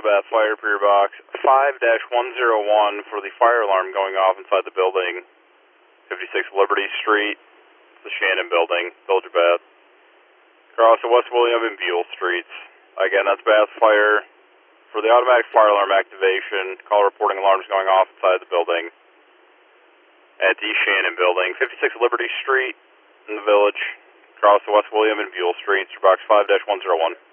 Bath Fire for your box 5-101 for the fire alarm going off inside the building, 56 Liberty Street, the Shannon building, Village of Bath. Across the West William and Buell Streets. Again, that's Bath Fire. For the automatic fire alarm activation, call reporting alarms going off inside the building at the Shannon building, 56 Liberty Street in the Village, across the West William and Buell Streets, your box 5-101.